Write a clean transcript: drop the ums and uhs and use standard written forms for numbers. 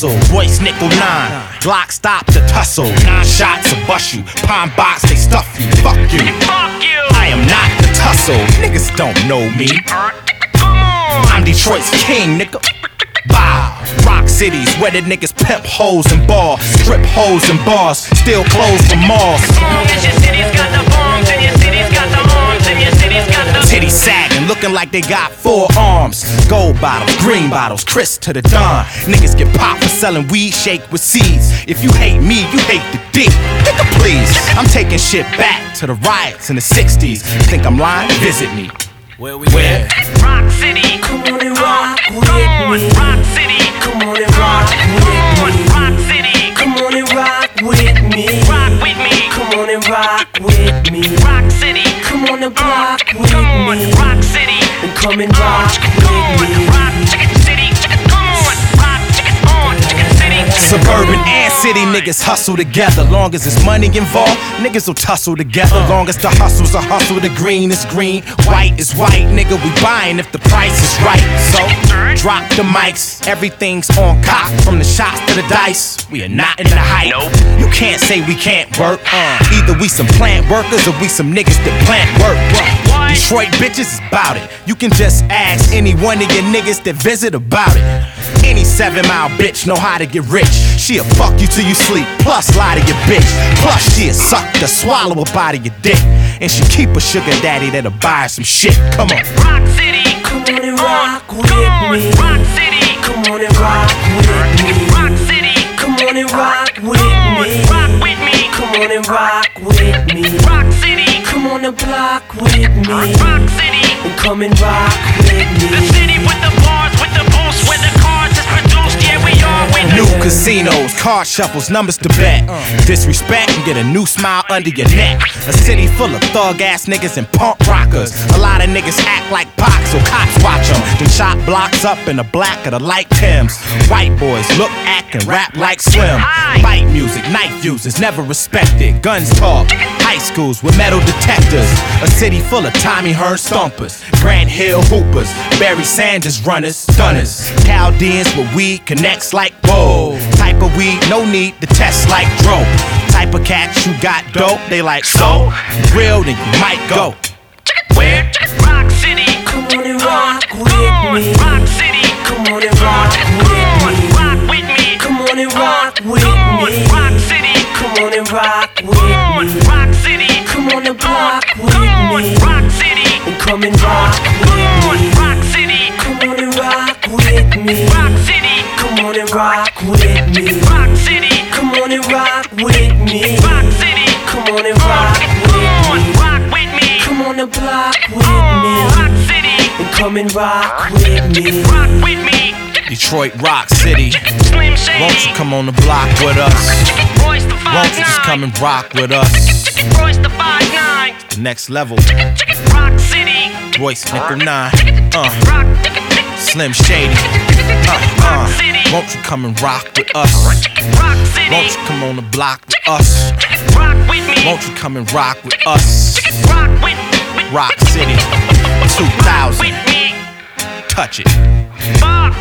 hustle. Royce nickel 9, Glock stop to tussle. 9 shots to bust you, pine box they stuff you. Fuck you. I am not the tussle. Niggas don't know me. I'm Detroit's king, nigga. Bow. Rock cities where the niggas pimp hoes and bars, strip hoes and bars, steal clothes from malls. Titties sagging, looking like they got 4 arms. Gold bottles, green bottles, Chris to the dawn. Niggas get popped for selling weed, shake with seeds. If you hate me, you hate the D. Nigga, please. I'm taking shit back to the riots in the 60s. Think I'm lying? Visit me. Where? Rock City. Come on and rock with me. Rock City. Come on and rock with me. Rock City. Come on and rock with me. Rock with me. Come on and rock with me. Rock City. Come on and block with Come on, me. Rock City. And come and rock Come on, with me. Rock Chicken City. Come on, Rock Chicken on Chicken City. Suburban and city niggas hustle together. Long as there's money involved, niggas will tussle together. Long as the hustle's a hustle, the green is green, white is white. Nigga, we buying if the price is right. So, drop the mics, everything's on cock. From the shots to the dice, we are not in the hype. You can't say we can't work. Either we some plant workers or we some niggas that plant work. Detroit bitches is bout it. You can just ask any one of your niggas that visit about it. Any 7-mile bitch know how to get rich. She'll fuck you till you sleep, plus lie to your bitch. Plus she'll suck the swallow up out of your dick. And she keep a sugar daddy that'll buy her some shit. Come on. Rock City. Come on and rock with Come on, me. Rock City. Come on and rock with me. Rock City. Come on and rock with Come on, me. rock with me. Come on and rock with me. Rock City. Come on and block with me. Rock City. And come and rock with The me. city with the bars, with the boost, where the cars is produced. Yeah, we all with New casinos, card shuffles, numbers to bet. Disrespect and get a new smile under your neck. A city full of thug ass niggas and punk rockers. A lot of niggas act like Pac, so cops watch them. Then chop blocks up in the black of the light Timbs. White boys look, act, and rap like Slim. Fight music, knife users, never respected. Guns talk, high schools with metal detectors. A city full of Tommy Hearn stompers. Grant Hill hoopers, Barry Sanders runners, stunners. Chaldeans with weed connects like whoa. Type of weed, no need to test like Dro. Type of cats you got dope, they like so. Real, then you might go. Where? Rock City. Come on and rock Come with on, me. Rock City. Come on and rock Come with on, me. rock with me. Come on and rock with Come on, me. Rock City. Come on and rock Come with on, me. Rock City. Come on and block with Come on, me. Rock City. And come and rock Come on, with me. Rock City. Come on and rock with me. Rock City. Come on and rock with me. Rock City. Come on and rock with me. Rock City. Come on and rock Come on, with me. rock with me. Come on and block with me. Rock City. And come and rock with me. Rock with me. Detroit Rock City. Slim Shady. Won't you come on the block with us? Royce the 5'9". Won't you just come and rock with us? Royce the 5'9". The next level, Rock City. Royce nickel 9. Rock. Slim Shady. Rock City. Won't you come and rock with us? Rock City. Won't you come on the block with us? Rock with me. Won't you come and rock with us? Rock with Rock City 2000. with me. Touch it. Fuck.